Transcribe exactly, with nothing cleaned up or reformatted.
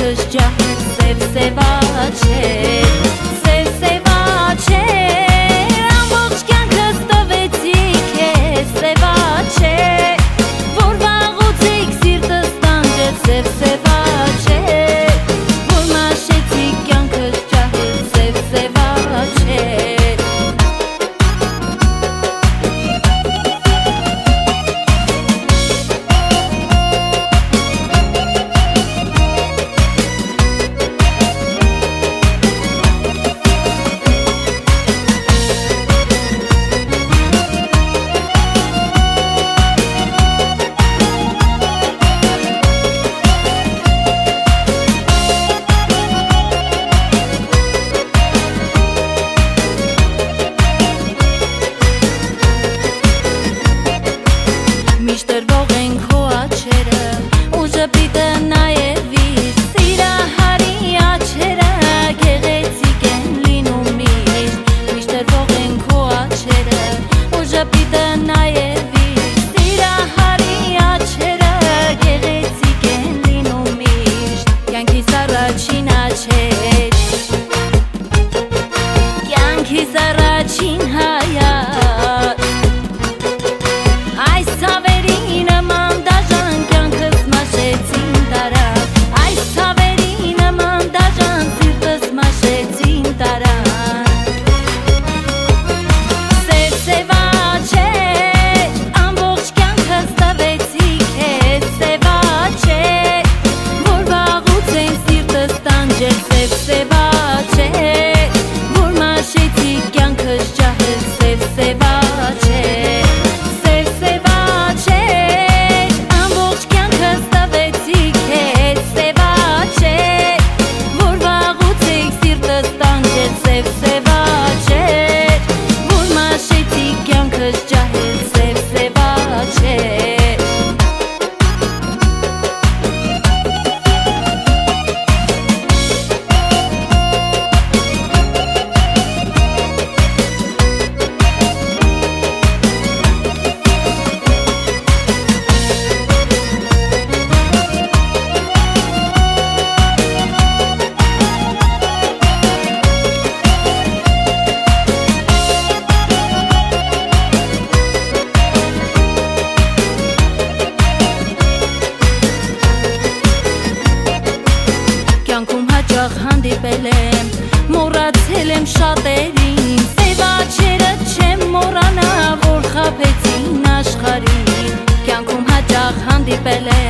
կյանքս ջահել սև սևաչեր, սև սևաչեր, ամբողջ կյանքս տվեցի քեզ սևաչեր, որ վաղուց սիրտս տանջել սև սևաչեր, որ մաշեցի կյանքս ջահել սև սևաչեր։ Միշտրվող են քո աչերը ու ժպիտը նաև իր սիրահարի աչերը գեղեցիկ են լինում միշտ Միշտրվող են քո աչերը ու ժպիտը նաև իր սիրահարի աչերը գեղեցիկ են լինում միշտ Կյանքիս առաջին աչեր Կյանքիս առաջին հայացք Այս ցավերի նման դաժան կյանքս մաշեցին տարավ Այս ցավերի նման դաժան սիրտս մաշեցին տարավ Սև սևաչեր, ամբողջ կյանքս տվեցի քեզ սևաչեր Որ վաղուց են սիրտս տանջել սև սևաչեր Որ մաշեցի կյանքս ջահել սև սևաչեր Կյանքում հաճախ հանդիպել եմ, մոռացել եմ շատերին Սևաչերը չեմ մոռանա, որ խաբեցին աշխարհին Կյանքում հաճախ հանդիպել եմ